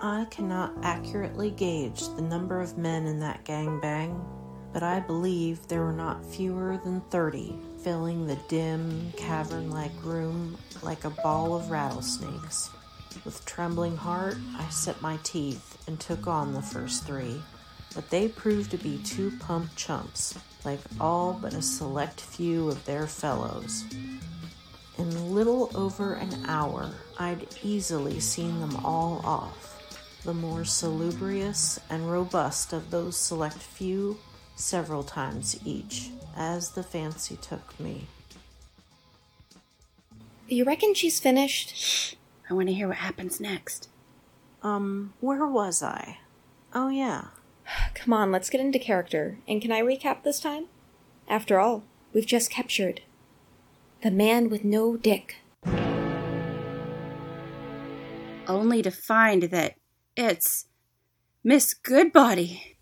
I cannot accurately gauge the number of men in that gangbang, but I believe there were not fewer than 30, filling the dim, cavern-like room like a ball of rattlesnakes. With trembling heart, I set my teeth and took on the first 3, but they proved to be 2 pump chumps, like all but a select few of their fellows. In little over an hour, I'd easily seen them all off. The more salubrious and robust of those select few, several times each, as the fancy took me. You reckon she's finished? I want to hear what happens next. Where was I? Oh, yeah. Come on, let's get into character. And can I recap this time? After all, we've just captured the man with no dick. Only to find that it's Miss Goodbody.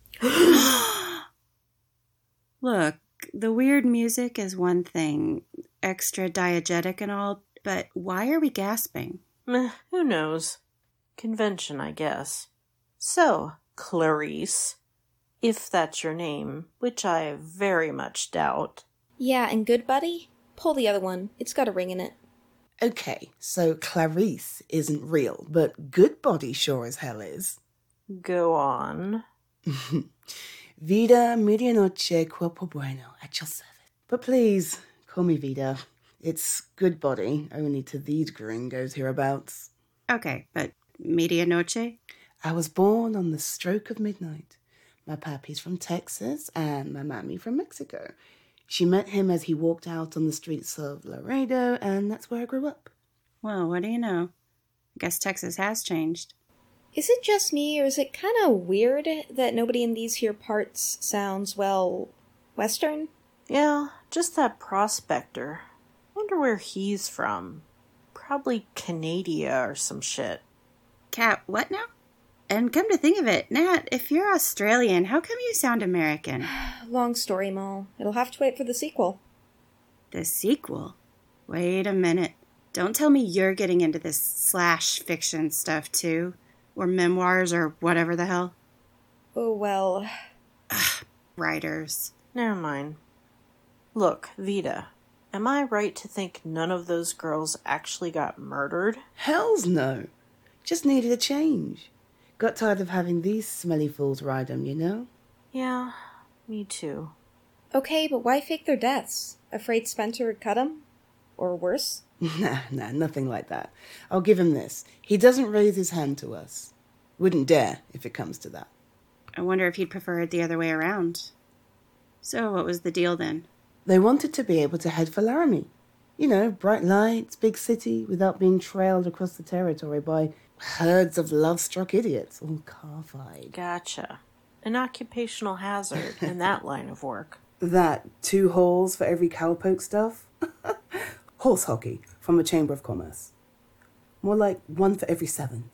Look, the weird music is one thing, extra diegetic and all, but why are we gasping? Who knows? Convention, I guess. So, Clarice, if that's your name, which I very much doubt. Yeah, and Goodbody? Pull the other one. It's got a ring in it. Okay, so Clarice isn't real, but Goodbody sure as hell is. Go on. Vida, medianoche, cuerpo bueno, at your service. But please, call me Vida. It's Goodbody, only to these gringos hereabouts. Okay, but medianoche? I was born on the stroke of midnight. My pappy's from Texas and my mammy from Mexico. She met him as he walked out on the streets of Laredo, and that's where I grew up. Well, what do you know? I guess Texas has changed. Is it just me, or is it kind of weird that nobody in these here parts sounds, well, Western? Yeah, just that prospector. Wonder where he's from. Probably Canada or some shit. Cat, what now? And come to think of it, Nat, if you're Australian, how come you sound American? Long story, Mo. It'll have to wait for the sequel. The sequel? Wait a minute. Don't tell me you're getting into this slash fiction stuff too. Or memoirs or whatever the hell. Oh, well. Writers. Never mind. Look, Vida, am I right to think none of those girls actually got murdered? Hells no. Just needed a change. Got tired of having these smelly fools ride 'em, you know? Yeah, me too. Okay, but why fake their deaths? Afraid Spencer would cut 'em? Or worse? Nah, nothing like that. I'll give him this. He doesn't raise his hand to us. Wouldn't dare, if it comes to that. I wonder if he'd prefer it the other way around. So what was the deal then? They wanted to be able to head for Laramie. You know, bright lights, big city, without being trailed across the territory by herds of love-struck idiots, all calf-eyed. Gotcha. An occupational hazard in that line of work. That 2 halls for every cowpoke stuff? Horse hockey from the Chamber of Commerce. More like 1 for every 7.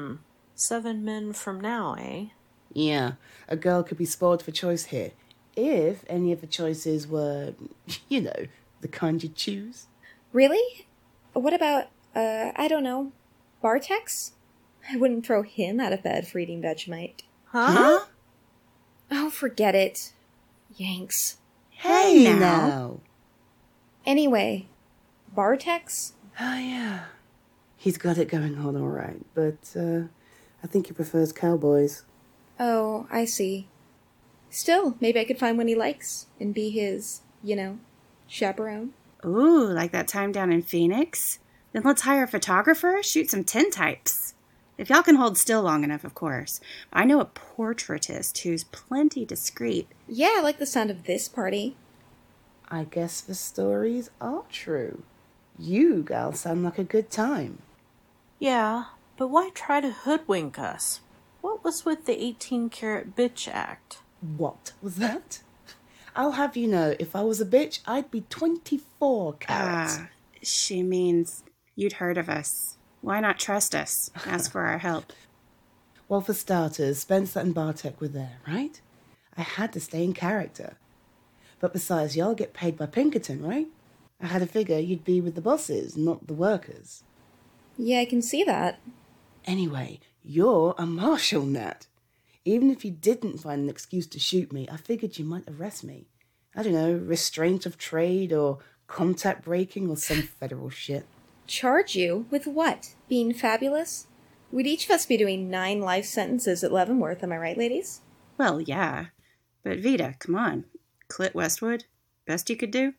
7 men from now, eh? Yeah, a girl could be spoiled for choice here, if any of the choices were, you know, the kind you choose. Really? What about, I don't know, Bartex? I wouldn't throw him out of bed for eating Vegemite. Huh? Oh, forget it. Yanks. Hey now! Anyway, Bartex? Oh, yeah. He's got it going on all right, but I think he prefers cowboys. Oh, I see. Still, maybe I could find one he likes and be his, chaperone. Ooh, like that time down in Phoenix? Then let's hire a photographer, shoot some tintypes. If y'all can hold still long enough, of course. I know a portraitist who's plenty discreet. Yeah, I like the sound of this party. I guess the stories are true. You gals sound like a good time. Yeah, but why try to hoodwink us? What was with the 18-karat bitch act? What was that? I'll have you know, if I was a bitch, I'd be 24 carats. She means you'd heard of us. Why not trust us? Ask for our help. Well, for starters, Spencer and Bartek were there, right? I had to stay in character. But besides, y'all get paid by Pinkerton, right? I had to figure you'd be with the bosses, not the workers. Yeah, I can see that. Anyway, You're a marshal, Nat. Even if you didn't find an excuse to shoot me, I figured you might arrest me. I don't know, restraint of trade or contact breaking or some federal shit. Charge you? With what? Being fabulous? We'd each of us be doing 9 life sentences at Leavenworth, am I right, ladies? Well, yeah. But Vita, come on. Clit Westwood? Best you could do?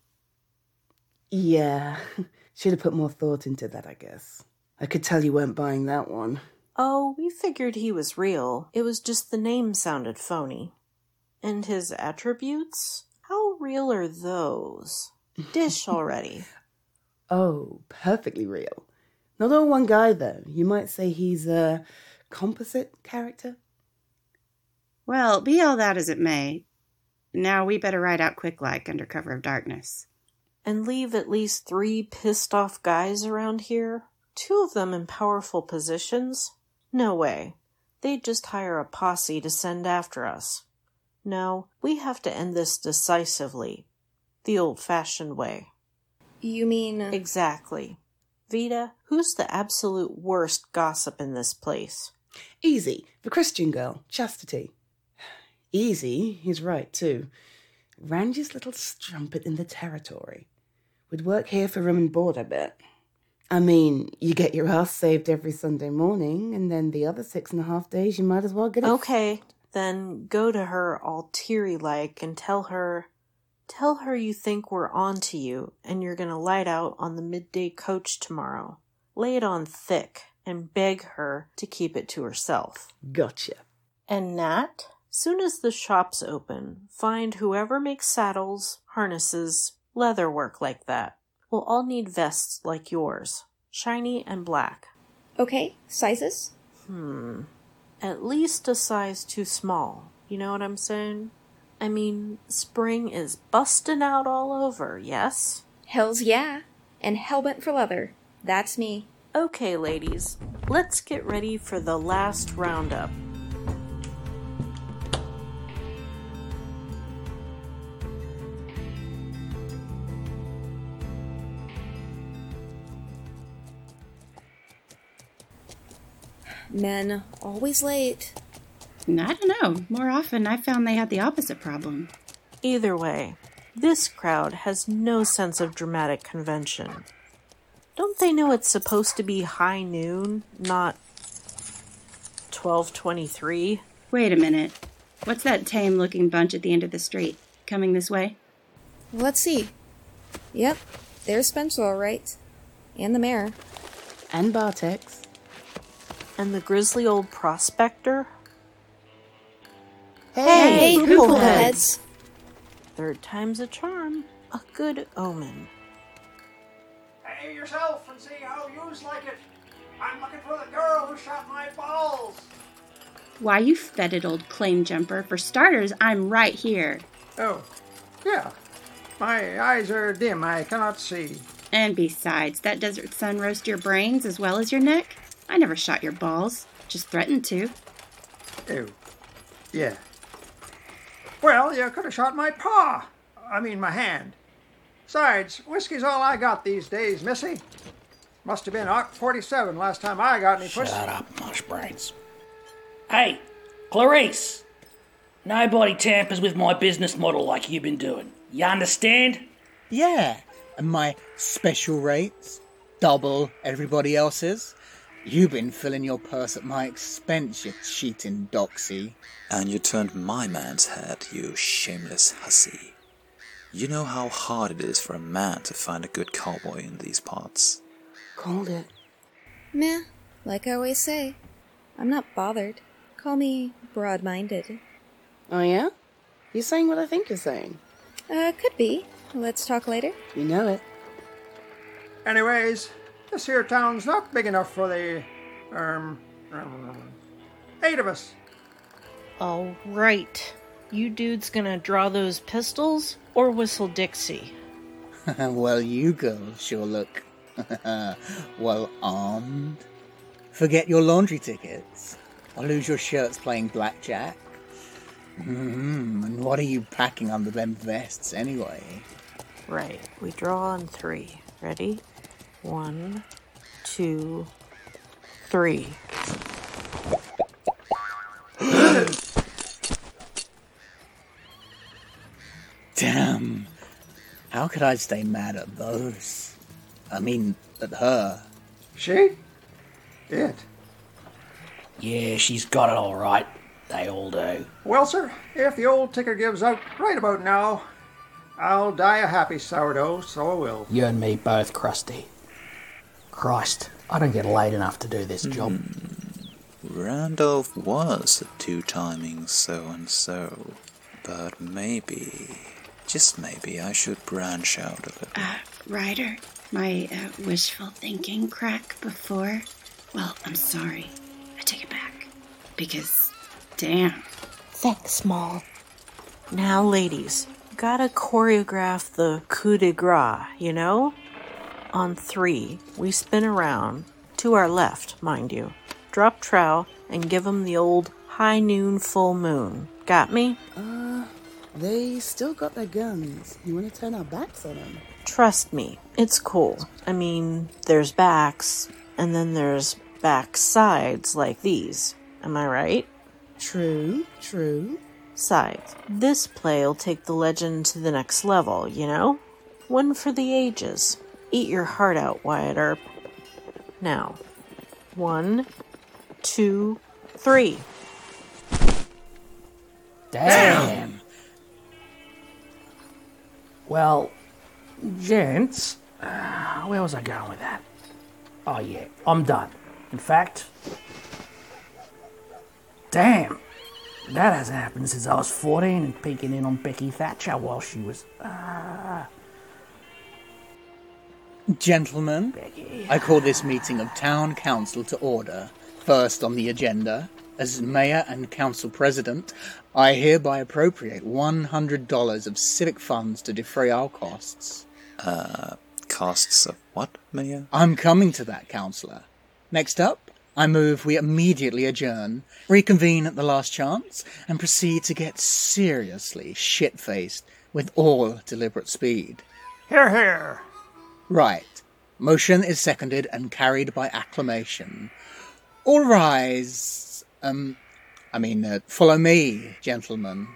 Yeah, should have put more thought into that, I guess. I could tell you weren't buying that one. Oh, we figured he was real. It was just the name sounded phony. And his attributes? How real are those? Dish already. Oh, perfectly real. Not all one guy, though. You might say he's a composite character. Well, be all that as it may. Now we better ride out quick like under cover of darkness. And leave at least 3 pissed off guys around here? 2 of them in powerful positions? No way. They'd just hire a posse to send after us. No, we have to end this decisively. The old-fashioned way. You mean... Exactly. Vita, who's the absolute worst gossip in this place? Easy, the Christian girl, Chastity. Easy, he's right, too. Randy's little strumpet in the territory. Would work here for room and board, I bet. I mean, you get your ass saved every Sunday morning, and then the other 6.5 days you might as well get it. Okay, then go to her all teary-like and tell her you think we're on to you and you're gonna light out on the midday coach tomorrow. Lay it on thick and beg her to keep it to herself. Gotcha. And Nat, soon as the shop's open, find whoever makes saddles, harnesses, leather work like that. We'll all need vests like yours, shiny and black. Okay, sizes? At least a size too small. You know what I'm saying? I mean, spring is bustin' out all over, yes? Hells yeah. And hellbent for leather. That's me. Okay, ladies, let's get ready for the last roundup. Men, always late. I don't know. More often I found they had the opposite problem. Either way, this crowd has no sense of dramatic convention. Don't they know it's supposed to be high noon, not 12:23? Wait a minute. What's that tame-looking bunch at the end of the street? Coming this way? Let's see. Yep, there's Spencer all right. And the mayor. And Bartex. And the grizzly old prospector? Hey, poopleheads! Third time's a charm. A good omen. Behave yourself and see how yous like it. I'm looking for the girl who shot my balls. Why, you fetid old claim jumper. For starters, I'm right here. Oh, yeah. My eyes are dim. I cannot see. And besides, that desert sun roast your brains as well as your neck? I never shot your balls. Just threatened to. Oh, yeah. Well, you could have shot my paw. I mean, my hand. Besides, whiskey's all I got these days, missy. Must have been Oct 47 last time I got any pussy. Shut up, mush brains. Hey, Clarice! Nobody tampers with my business model like you've been doing. You understand? Yeah, and my special rates, double everybody else's. You've been filling your purse at my expense, you cheating doxy. And you turned my man's head, you shameless hussy. You know how hard it is for a man to find a good cowboy in these parts. Called it. Meh, like I always say. I'm not bothered. Call me broad-minded. Oh, yeah? You saying what I think you're saying? Could be. Let's talk later. You know it. Anyways, this here town's not big enough for the, 8 of us. All right. You dudes gonna draw those pistols or whistle Dixie? Well, you girls sure look well armed. Forget your laundry tickets. Or lose your shirts playing blackjack. And what are you packing under them vests anyway? Right. We draw on 3. Ready? 1, 2, 3. How could I stay mad at those? I mean, at her. She? It. Yeah, she's got it all right. They all do. Well, sir, if the old ticker gives out right about now, I'll die a happy sourdough, so I will. You and me both, Krusty. Christ, I don't get laid enough to do this job. Randolph was a two-timing so-and-so, but maybe, just maybe, I should branch out a little. Ryder, my wishful thinking crack before. Well, I'm sorry. I take it back. Because, damn. Thanks, Maul. Now, ladies, gotta choreograph the coup de grace, you know? On 3, we spin around, to our left, mind you, drop trow, and give 'em the old high noon full moon. Got me? They still got their guns. You want to turn our backs on them? Trust me, it's cool. I mean, there's backs, and then there's back sides like these. Am I right? True. Sides. This play'll take the legend to the next level, you know? One for the ages. Eat your heart out, Wyatt Earp. Now, 1, 2, 3. Damn. Well, gents, where was I going with that? Oh yeah, I'm done. In fact, damn, that hasn't happened since I was 14 and peeking in on Becky Thatcher while she was, Gentlemen, I call this meeting of Town Council to order. First on the agenda, as Mayor and Council President, I hereby appropriate $100 of civic funds to defray our costs. Costs of what, Mayor? I'm coming to that, Councillor. Next up, I move we immediately adjourn, reconvene at the last chance, and proceed to get seriously shit-faced with all deliberate speed. Hear, hear. Right. Motion is seconded and carried by acclamation. All rise. Follow me, gentlemen.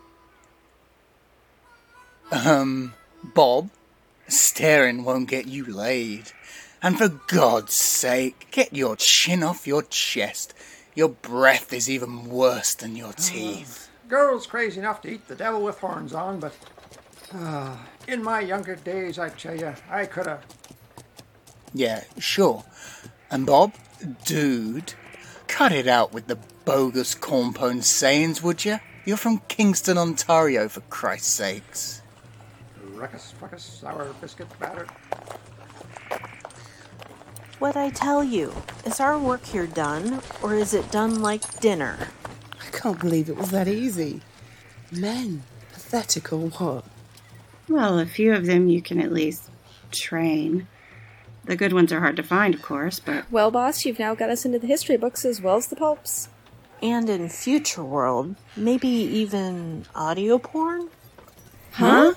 Bob, staring won't get you laid. And for God's sake, get your chin off your chest. Your breath is even worse than your teeth. Girls crazy enough to eat the devil with horns on, but in my younger days, I tell you, I could have. Yeah, sure. And Bob, dude, cut it out with the bogus cornpone sayings, would you? You're from Kingston, Ontario, for Christ's sakes. Ruckus, fuckus, sour biscuit batter. What'd I tell you? Is our work here done, or is it done like dinner? I can't believe it was that easy. Men, pathetic or what? Well, a few of them you can at least train. The good ones are hard to find, of course, but... Well, boss, you've now got us into the history books as well as the pulps. And in future world, maybe even audio porn? Huh?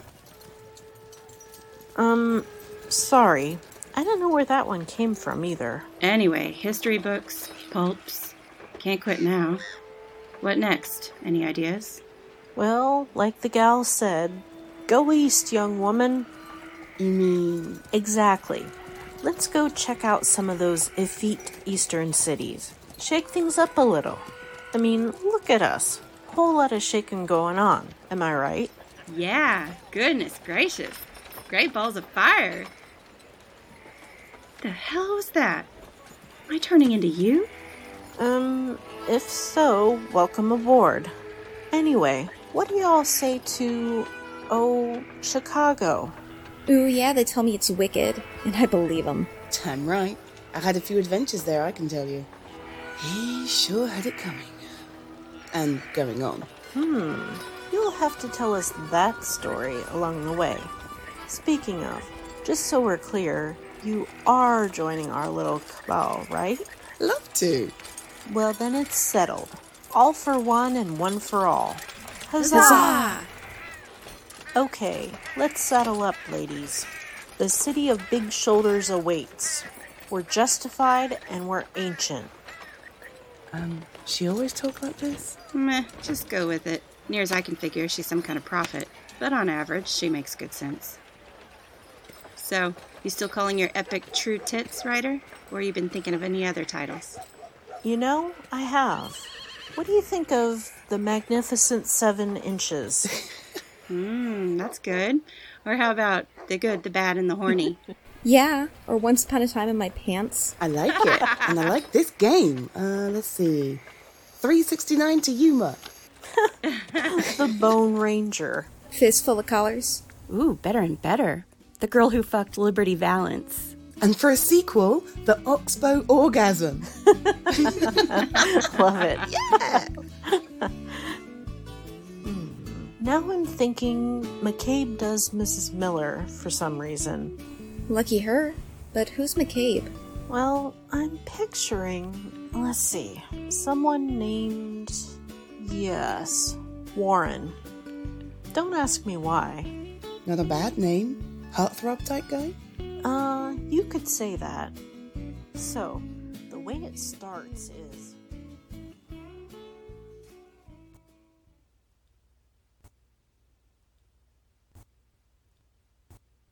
Sorry. I don't know where that one came from either. Anyway, history books, pulps. Can't quit now. What next? Any ideas? Well, like the gal said, go east, young woman. You mean... Exactly. Let's go check out some of those effete eastern cities. Shake things up a little. I mean, look at us. Whole lot of shaking going on. Am I right? Yeah, goodness gracious. Great balls of fire. The hell was that? Am I turning into you? If so, welcome aboard. Anyway, what do y'all say to, Chicago? Ooh, yeah, they tell me it's wicked, and I believe them. Damn right. I had a few adventures there, I can tell you. He sure had it coming. And going on. You'll have to tell us that story along the way. Speaking of, just so we're clear, you are joining our little cabal, right? Love to. Well, then it's settled. All for one and one for all. Huzzah! Huzzah! Okay, let's saddle up, ladies. The city of big shoulders awaits. We're justified and we're ancient. She always talk like this? Meh, just go with it. Near as I can figure, she's some kind of prophet. But on average, she makes good sense. So, you still calling your epic True Tits writer? Or you been thinking of any other titles? You know, I have. What do you think of The Magnificent 7 Inches? That's good. Or how about The Good, the Bad, and the Horny? Yeah, or Once Upon a Time in My Pants. I like it. And I like this game. Let's see. $3.69 to Yuma. The Bone Ranger. Fistful of Colors. Ooh, better and better. The Girl Who Fucked Liberty Valance. And for a sequel, The Oxbow Orgasm. Love it. Yeah. Now I'm thinking McCabe does Mrs. Miller for some reason. Lucky her. But who's McCabe? Well, I'm picturing, let's see, someone named, yes, Warren. Don't ask me why. Not a bad name. Heartthrob type guy? You could say that. So, the way it starts is...